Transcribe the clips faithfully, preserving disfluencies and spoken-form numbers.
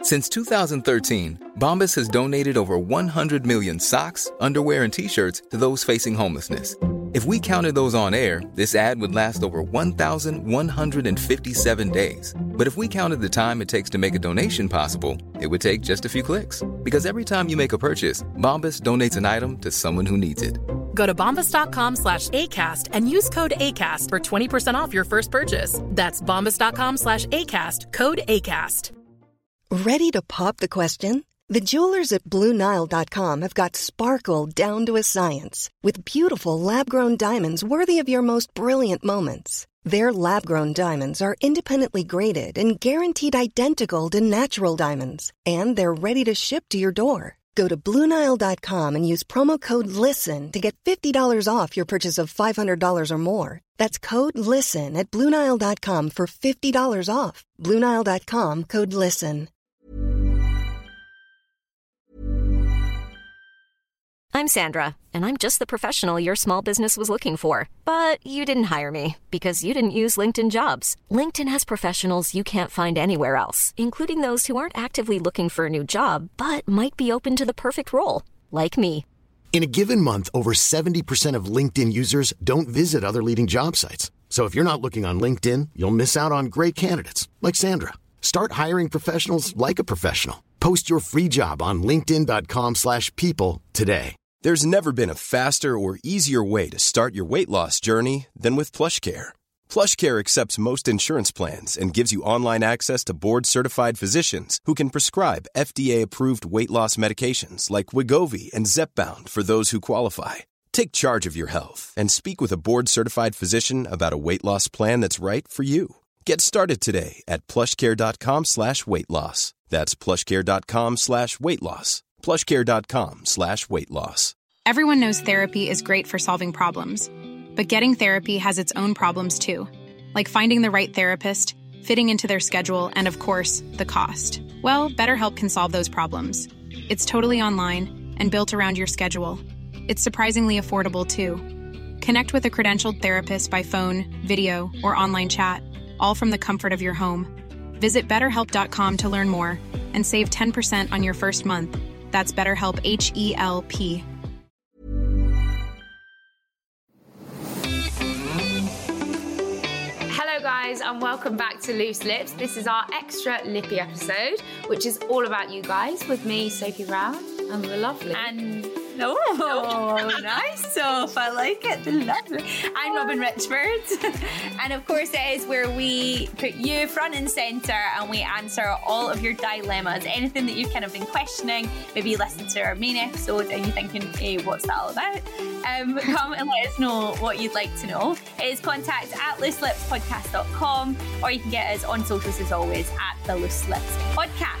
Since two thousand thirteen, Bombas has donated over one hundred million socks, underwear, and T-shirts to those facing homelessness. If we counted those on air, this ad would last over one thousand one hundred fifty-seven days. But if we counted the time it takes to make a donation possible, it would take just a few clicks. Because every time you make a purchase, Bombas donates an item to someone who needs it. Go to bombas.com slash ACAST and use code ACAST for twenty percent off your first purchase. That's bombas.com slash ACAST, code ACAST. Ready to pop the question? The jewelers at Blue Nile dot com have got sparkle down to a science with beautiful lab-grown diamonds worthy of your most brilliant moments. Their lab-grown diamonds are independently graded and guaranteed identical to natural diamonds, and they're ready to ship to your door. Go to Blue Nile dot com and use promo code LISTEN to get fifty dollars off your purchase of five hundred dollars or more. That's code LISTEN at Blue Nile dot com for fifty dollars off. Blue Nile dot com, code LISTEN. I'm Sandra, and I'm just the professional your small business was looking for. But you didn't hire me because you didn't use LinkedIn Jobs. LinkedIn has professionals you can't find anywhere else, including those who aren't actively looking for a new job, but might be open to the perfect role, like me. In a given month, over seventy percent of LinkedIn users don't visit other leading job sites. So if you're not looking on LinkedIn, you'll miss out on great candidates, like Sandra. Start hiring professionals like a professional. Post your free job on linkedin dot com slash people today. There's never been a faster or easier way to start your weight loss journey than with PlushCare. PlushCare accepts most insurance plans and gives you online access to board-certified physicians who can prescribe F D A-approved weight loss medications like Wegovy and Zepbound for those who qualify. Take charge of your health and speak with a board-certified physician about a weight loss plan that's right for you. Get started today at plushcare.com slash weight loss. That's plushcare.com slash weight loss. plushcare.com slash weight loss. Everyone knows therapy is great for solving problems, but getting therapy has its own problems too, like finding the right therapist, fitting into their schedule, and of course, the cost. Well, BetterHelp can solve those problems. It's totally online and built around your schedule. It's surprisingly affordable too. Connect with a credentialed therapist by phone, video, or online chat, all from the comfort of your home. Visit better help dot com to learn more and save ten percent on your first month. That's BetterHelp, H E L P. Hello guys, and welcome back to Loose Lips. This is our extra lippy episode, which is all about you guys, with me, Sophie Brown, and the lovely. And oh, nice stuff. I like it. The lovely. I'm Robin Richford. And of course, it is where we put you front and centre and we answer all of your dilemmas. Anything that you've kind of been questioning. Maybe you listened to our main episode and you're thinking, hey, what's that all about? Um, come and let us know what you'd like to know. It is contact at loose lips podcast dot com, or you can get us on socials as always at the Loose Lips Podcast.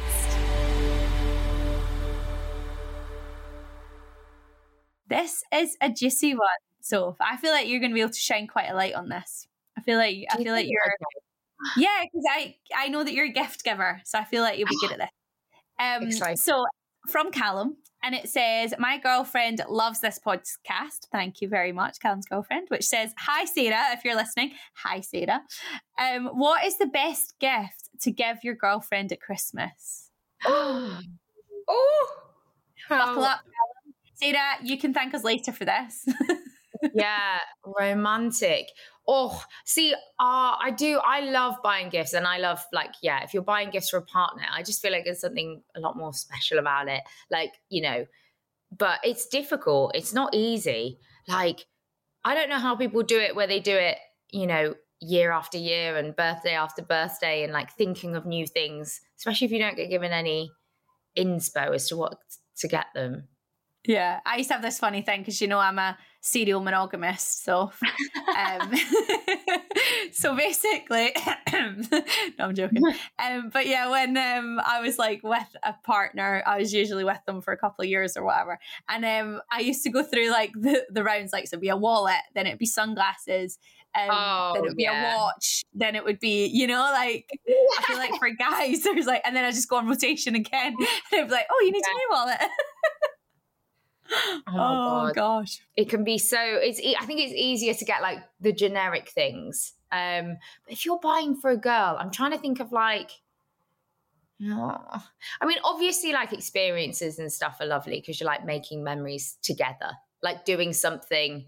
This is a juicy one, so I feel like you're going to be able to shine quite a light on this. I feel like I feel like you're, yeah, because I I know that you're a gift giver, so I feel like you'll be good at this. Um, Exciting. So from Callum, and it says, my girlfriend loves this podcast. Thank you very much, Callum's girlfriend. Which says, hi Sarah, if you're listening. Hi Sarah. Um, what is the best gift to give your girlfriend at Christmas? Oh, oh, buckle up. Sarah, you can thank us later for this. Yeah, romantic. Oh, see, uh, I do. I love buying gifts, and I love, like, yeah, if you're buying gifts for a partner, I just feel like there's something a lot more special about it. Like, you know, but it's difficult. It's not easy. Like, I don't know how people do it where they do it, you know, year after year and birthday after birthday and like thinking of new things, especially if you don't get given any inspo as to what to get them. Yeah, I used to have this funny thing because, you know, I'm a serial monogamist, so um, so basically, no, I'm joking. Um, but yeah, when um, I was like with a partner, I was usually with them for a couple of years or whatever, and um, I used to go through like the, the rounds, like so it'd be a wallet, then it'd be sunglasses, um, oh, then it would be yeah. a watch, then it would be, you know, like yeah. I feel like for guys, there's like, and then I just go on rotation again, and it'd be like, oh, you need yeah. a new wallet. Oh, oh God. gosh, it can be so. It's. I think it's easier to get like the generic things. Um, but if you're buying for a girl, I'm trying to think of like. Oh. I mean, obviously, like experiences and stuff are lovely because you're like making memories together, like doing something.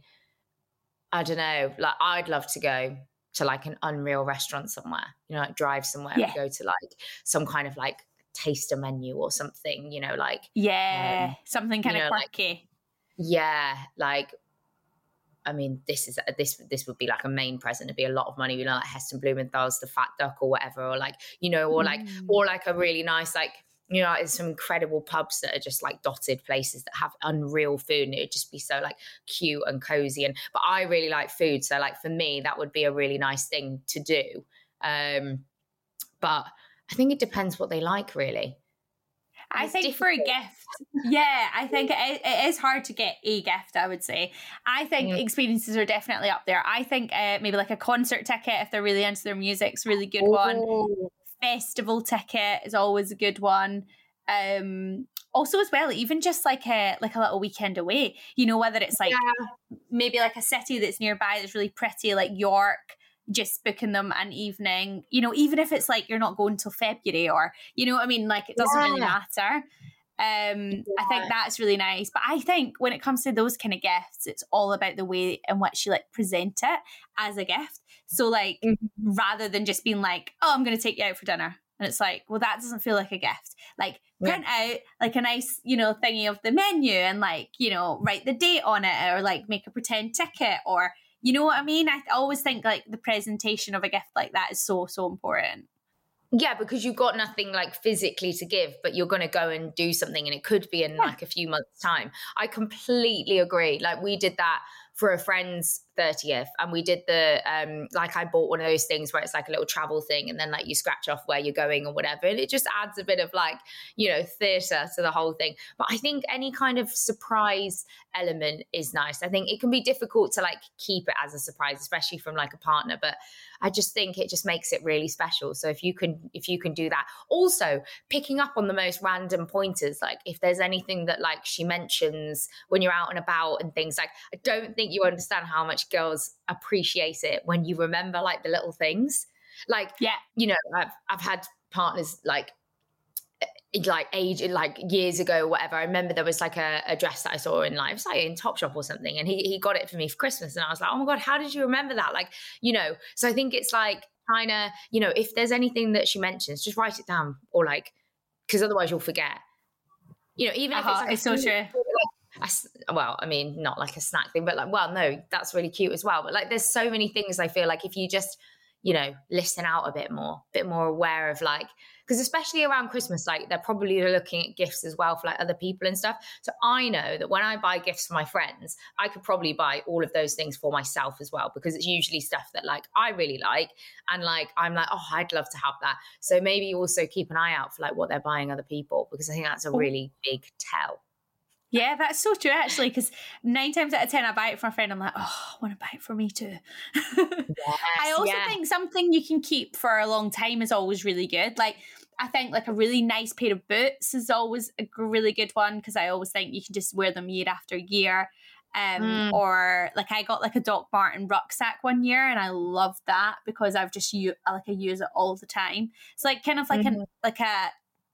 I don't know, like I'd love to go to like an unreal restaurant somewhere, you know, like drive somewhere yeah. and go to like some kind of like taster menu or something, you know, like yeah, um, something kind you know, of quirky. Like, yeah, like I mean, this is this this would be like a main present. It'd be a lot of money, you know, like Heston Blumenthal's The Fat Duck or whatever, or like, you know, or like, mm. or like a really nice, like, you know, there's some incredible pubs that are just like dotted places that have unreal food, and it would just be so like cute and cozy. And but I really like food, so like for me, that would be a really nice thing to do. Um, but I think it depends what they like, really. I think difficult. For a gift, yeah, I think it, it is hard to get a gift, I would say. I think mm. experiences are definitely up there. I think uh, maybe like a concert ticket, if they're really into their music, is a really good oh. one. Festival ticket is always a good one. Um, also as well, even just like a like a little weekend away, you know, whether it's like yeah. maybe like a city that's nearby that's really pretty, like York, just booking them an evening, you know, even if it's like you're not going till February, or, you know what I mean, like it doesn't yeah. really matter. Um, yeah. I think that's really nice. But I think when it comes to those kind of gifts, it's all about the way in which you like present it as a gift. So like mm-hmm. rather than just being like, oh, I'm going to take you out for dinner. And it's like, well, that doesn't feel like a gift. Like print yeah. out like a nice, you know, thingy of the menu and like, you know, write the date on it, or like make a pretend ticket, or, you know what I mean? I always think like the presentation of a gift like that is so, so important. Yeah, because you've got nothing like physically to give, but you're going to go and do something, and it could be in yeah. like a few months' time. I completely agree. Like we did that for a friend's thirtieth, and we did the um like I bought one of those things where it's like a little travel thing, and then like you scratch off where you're going or whatever, and it just adds a bit of like, you know, theatre to the whole thing. But I think any kind of surprise element is nice. I think it can be difficult to like keep it as a surprise, especially from like a partner, but I just think it just makes it really special. So if you can if you can do that, also picking up on the most random pointers, like if there's anything that like she mentions when you're out and about and things, like I don't think you understand how much girls appreciate it when you remember like the little things. Like, yeah, you know, I've I've had partners like like age like years ago or whatever. I remember there was like a, a dress that I saw in like, it was like in Topshop or something, and he he got it for me for Christmas, and I was like, oh my god, how did you remember that? Like, you know, so I think it's like kind of, you know, if there's anything that she mentions, just write it down, or like, because otherwise you'll forget, you know, even uh-huh, if it's like it's so true. Like, A, well, I mean, not like a snack thing, but like, well, no, that's really cute as well. But like, there's so many things I feel like if you just, you know, listen out a bit more, a bit more aware of like, because especially around Christmas, like they're probably looking at gifts as well for like other people and stuff. So I know that when I buy gifts for my friends, I could probably buy all of those things for myself as well, because it's usually stuff that like I really like. And like, I'm like, oh, I'd love to have that. So maybe also keep an eye out for like what they're buying other people, because I think that's a really big tell. Yeah, that's so true, actually, because nine times out of ten, I buy it for a friend. I'm like, oh, I want to buy it for me too. Yes, I also yeah. think something you can keep for a long time is always really good. Like, I think like a really nice pair of boots is always a really good one, because I always think you can just wear them year after year. Um, mm. Or like I got like a Doc Marten rucksack one year, and I love that because I've just u- like I use it all the time. It's like kind of like mm-hmm. an like a.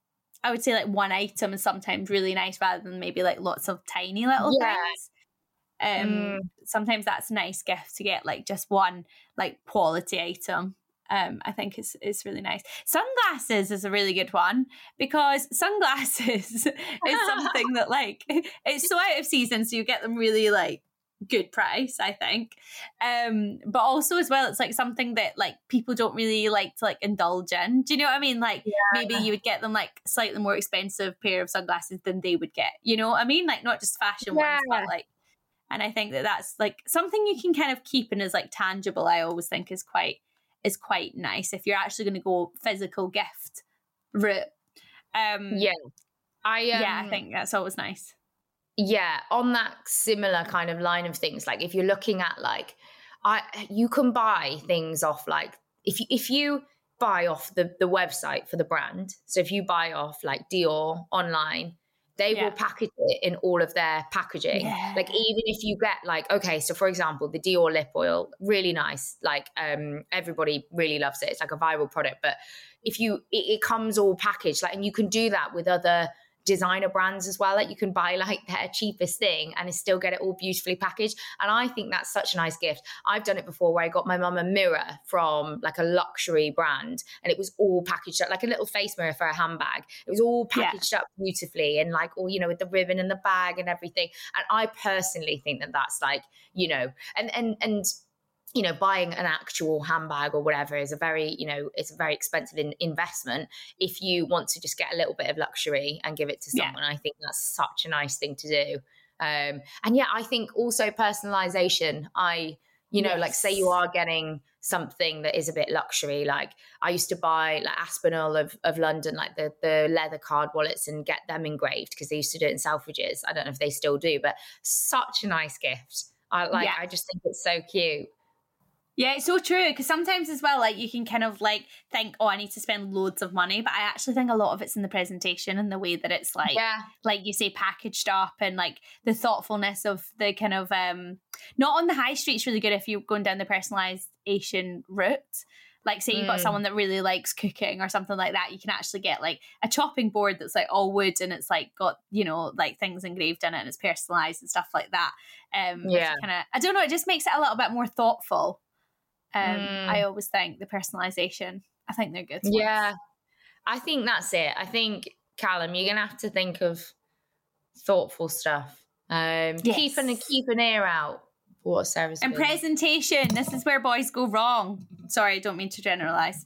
I would say like one item is sometimes really nice rather than maybe like lots of tiny little yeah. things. Um, mm. Sometimes that's a nice gift to get, like just one like quality item. Um, I think it's it's really nice. Sunglasses is a really good one, because sunglasses is something that like it's so out of season, so you get them really like good price, I think. Um, but also as well, it's like something that like people don't really like to like indulge in. Do you know what I mean? Like yeah. maybe you would get them like slightly more expensive pair of sunglasses than they would get. You know what I mean? Like not just fashion yeah. ones, but like. And I think that that's like something you can kind of keep and is like tangible. I always think is quite is quite nice if you're actually going to go physical gift route. Um, yeah, I um, yeah, I think that's always nice. Yeah, on that similar kind of line of things, like if you're looking at like, I you can buy things off like if you, if you buy off the the website for the brand. So if you buy off like Dior online, they Yeah. will package it in all of their packaging. Yeah. Like even if you get like, okay, so for example, the Dior lip oil, really nice. Like um, everybody really loves it. It's like a viral product. But if you, it, it comes all packaged, like, and you can do that with other designer brands as well. Like you can buy like their cheapest thing and still get it all beautifully packaged. And I think that's such a nice gift. I've done it before where I got my mum a mirror from like a luxury brand and it was all packaged up like a little face mirror for a handbag. It was all packaged yeah. up beautifully and like all, you know, with the ribbon and the bag and everything. And I personally think that that's like, you know, and, and, and, you know, buying an actual handbag or whatever is a very, you know, it's a very expensive in- investment. If you want to just get a little bit of luxury and give it to someone, yeah. I think that's such a nice thing to do. Um, and yeah, I think also personalization. I, you know, yes. like say you are getting something that is a bit luxury. Like I used to buy like Aspinall of, of London, like the, the leather card wallets and get them engraved because they used to do it in Selfridges. I don't know if they still do, but such a nice gift. I like, yeah. I just think it's so cute. Yeah, it's so true because sometimes as well, like you can kind of like think, oh, I need to spend loads of money, but I actually think a lot of it's in the presentation and the way that it's like, yeah. like you say, packaged up and like the thoughtfulness of the kind of, um, not on the high street's really good if you're going down the personalization route. Like say you've got mm. someone that really likes cooking or something like that, you can actually get like a chopping board that's like all wood and it's like got, you know, like things engraved in it and it's personalized and stuff like that. Um, yeah. Kind of, I don't know, it just makes it a little bit more thoughtful. Um, mm. I always think the personalization, I think they're good. Yeah, ones. I think that's it. I think, Callum, you're going to have to think of thoughtful stuff. Um, yes. keep, an, keep an ear out for what Sarah's And doing. Presentation, this is where boys go wrong. Sorry, I don't mean to generalize.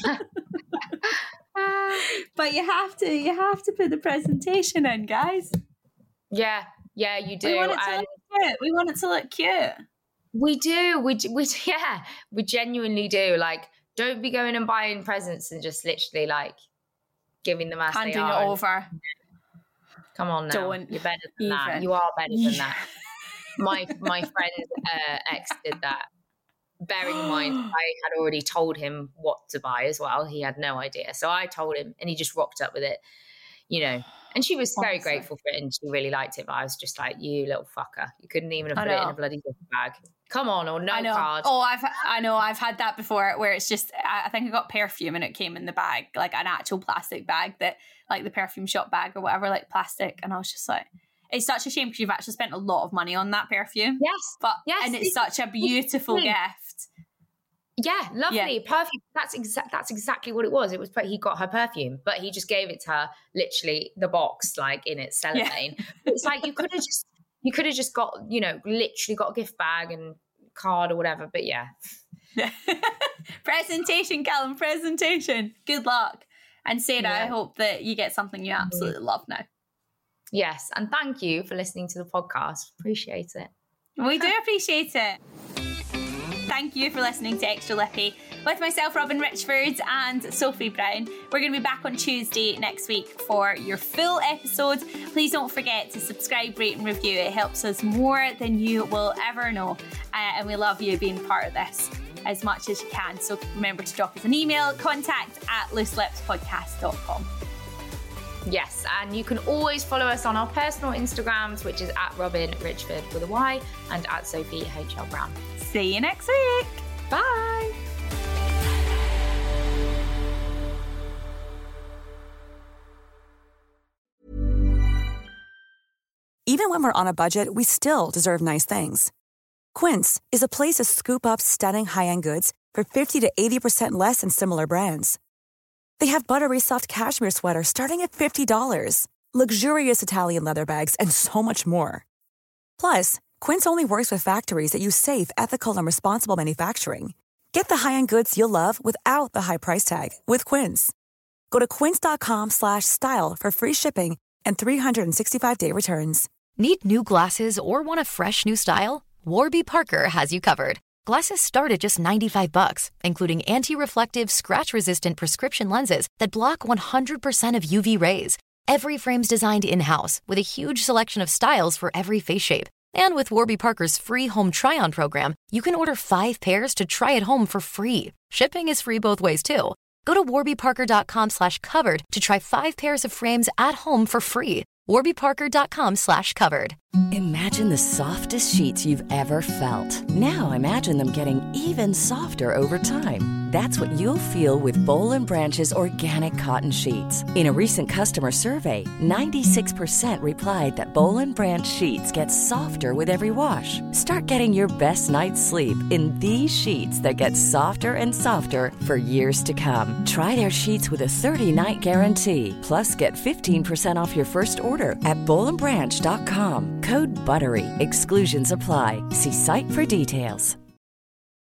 But you have to, you have to put the presentation in, guys. Yeah, yeah, you do. We want it to and- look cute. We want it to look cute. We do. We, we, yeah, we genuinely do. Like, don't be going and buying presents and just literally like giving them as handing they are. it over. Come on now. Don't You're better than even. that. You are better than yeah. that. My, my friend uh, ex did that. Bearing in mind, I had already told him what to buy as well. He had no idea. So I told him and he just rocked up with it, you know. And she was very Honestly. grateful for it and she really liked it. But I was just like, you little fucker. You couldn't even have put it in a bloody gift bag. Come on, or no I know. card. Oh, I've I know I've had that before where it's just I think I got perfume and it came in the bag, like an actual plastic bag that like the perfume shop bag or whatever, like plastic, and I was just like, it's such a shame because you've actually spent a lot of money on that perfume. Yes, but yes, and it's, it's such a beautiful gift. Yeah, lovely yeah. perfume. That's exact. That's exactly what it was. It was. He got her perfume, but he just gave it to her, literally the box, like in its cellophane. Yeah. It's like you could have just. You could have just got, you know, literally got a gift bag and card or whatever. But yeah. Presentation, Callum, presentation. Good luck. And Sarah, yeah. I hope that you get something you absolutely love now. Yes. And thank you for listening to the podcast. Appreciate it. We do appreciate it. Thank you for listening to Extra Lippy with myself, Robin Richford, and Sophie Brown. We're going to be back on Tuesday next week for your full episode. Please don't forget to subscribe, rate and review. It helps us more than you will ever know. Uh, and we love you being part of this as much as you can. So remember to drop us an email, contact at loose lips podcast dot com. Yes, and you can always follow us on our personal Instagrams, which is at Robin Richford with a Y and at Sophie H L Brown. See you next week. Bye. Even when we're on a budget, we still deserve nice things. Quince is a place to scoop up stunning high-end goods for fifty to eighty percent less than similar brands. They have buttery soft cashmere sweaters starting at fifty dollars, luxurious Italian leather bags, and so much more. Plus, Quince only works with factories that use safe, ethical, and responsible manufacturing. Get the high-end goods you'll love without the high price tag with Quince. Go to quince.com slash style for free shipping and three sixty-five day returns. Need new glasses or want a fresh new style? Warby Parker has you covered. Glasses start at just ninety-five bucks, including anti-reflective, scratch-resistant prescription lenses that block one hundred percent of U V rays. Every frame's designed in-house with a huge selection of styles for every face shape. And with Warby Parker's free home try-on program, you can order five pairs to try at home for free. Shipping is free both ways, too. Go to warbyparker.com slash covered to try five pairs of frames at home for free. warbyparker.com slash covered. Imagine the softest sheets you've ever felt. Now imagine them getting even softer over time. That's what you'll feel with Boll and Branch's organic cotton sheets. In a recent customer survey, ninety-six percent replied that Boll and Branch sheets get softer with every wash. Start getting your best night's sleep in these sheets that get softer and softer for years to come. Try their sheets with a thirty-night guarantee. Plus, get fifteen percent off your first order at boll and branch dot com. Code BUTTERY. Exclusions apply. See site for details.